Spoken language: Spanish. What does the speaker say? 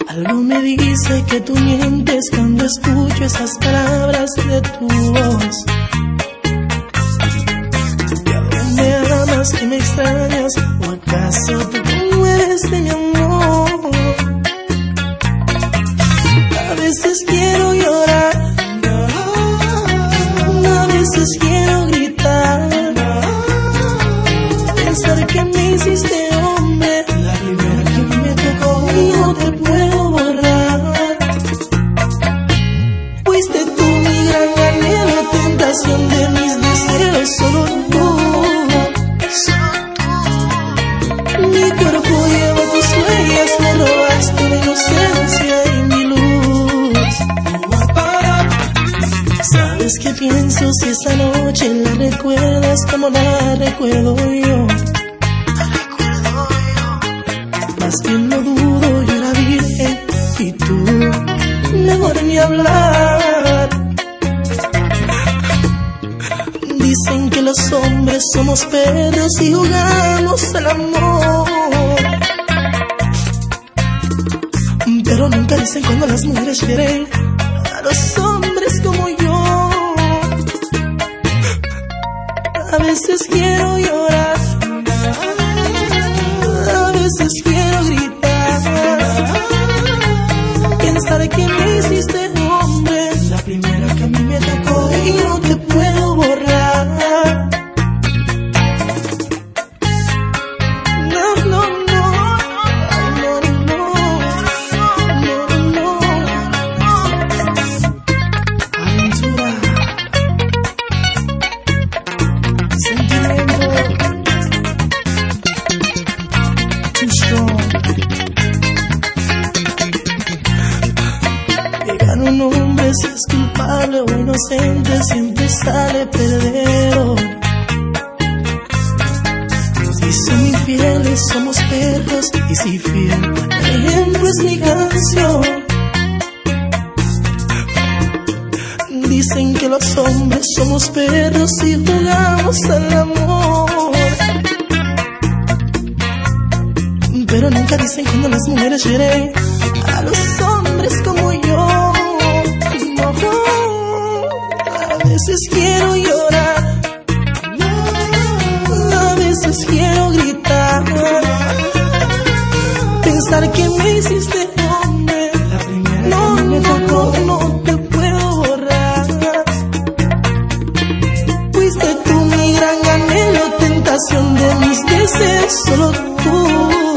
Algo me dice que tú mientes cuando escucho esas palabras de tu voz. ¿Y a dónde amas y me extrañas? ¿O acaso tú no eres de mi amor? A veces quiero llorar, a veces quiero gritar, pensar que me hiciste hombre, la primera que me tocó y no te puedo borrar. Fuiste tú mi gran anhelo, tentación de mis deseos, solo tú. Mi cuerpo lleva tus huellas, me robaste la inocencia y mi luz. ¿Sabes qué pienso si esta noche la recuerdas como la recuerdo yo? Más bien no dudo, yo era virgen y tú mejor ni hablar. Dicen que los hombres somos perros y jugamos al amor, pero nunca dicen cuando las mujeres quieren a los hombres como yo. A veces quiero llorar, a veces quiero gritar, pensar que me hiciste hombre, la primera que a mí me tocó y no te puedo borrar. No, no, no, no, no, no, no. Aventura, sentimiento, too strong. Llegar un hombre si es culpable o inocente siempre sale perdedor. Si son infieles somos perros y si fiel, el ejemplo es mi canción. Dicen que los hombres somos perros y jugamos al amor, pero nunca dicen cuando las mujeres hieren a los hombres como yo. A veces quiero llorar, a veces quiero gritar, pensar que me hiciste hombre, la primera no, no, no te puedo borrar. Fuiste tú mi gran anhelo, tentación de mis deseos, solo tú.